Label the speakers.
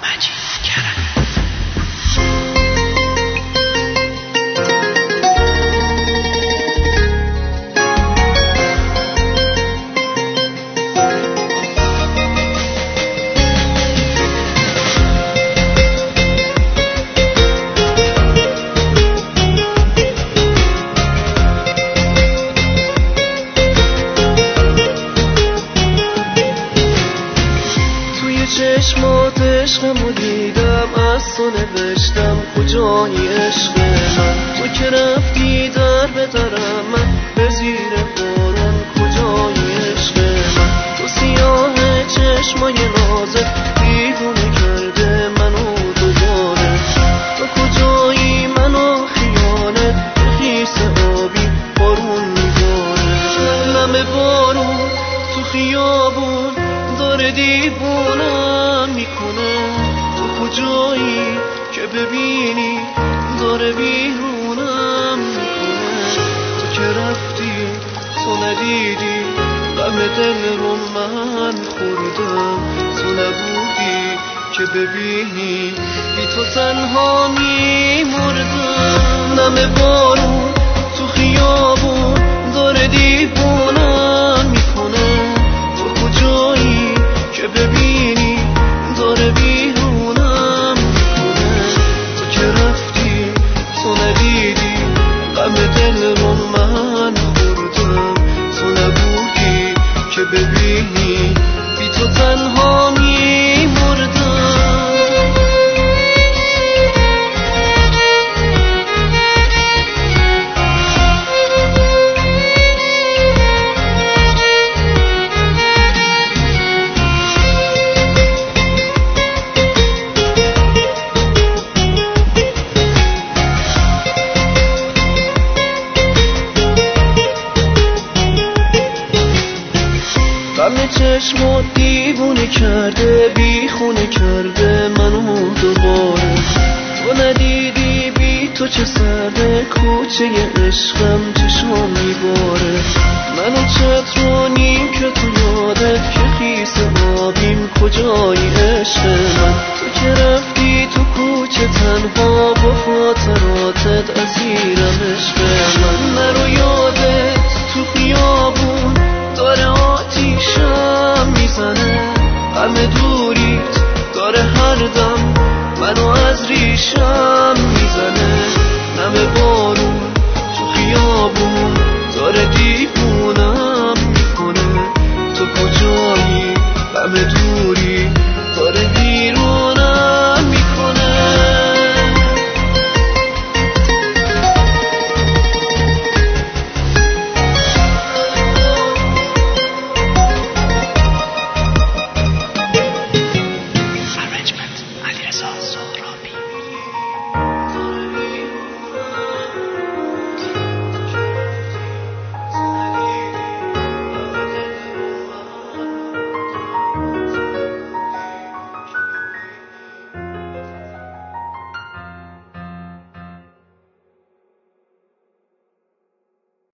Speaker 1: چشمات عشقمو دیدم، از تو نوشتم کجایی عشق من. تو که رفتی در به درم، من به زیر باران کجایی عشق من. تو سیاه چشمای نازت دیوونه کرده منو دوباره. تو کجایی منو خیانت به خیس آبی بارون میباره. نم بارون تو خیابون داره دیوونم میکنه. تو کجایی که ببینی داره بیرونم میکنه. تو که رفتی تو ندیدی غم دل رو من خوردم. تو نبودی که ببینی بی تو تنها میمردم. نم بارون تو خیابون داره دیوونم میکنه. تو کجایی که ببینی داره بیرونم میکنه. تو که رفتی تو ندیدی غم دل رو من خوردم. تو نبودی که ببینی بی تو تنها میمردم. غم چشمات دیوونه کرده، بی خونه کرده منو دوباره. تو ندیدی بی تو چه سرده، کوچه عشقم چشم میباره. منو چترونیم که تو یادت که خیس آبیم کجایی عشق من. تو که رفتی تو کوچه تنها با خاطراتت اسیرم عشق من. نرو یادت تو خیابون داره آتیشم غم دوریت داره هر دم منو از ریشم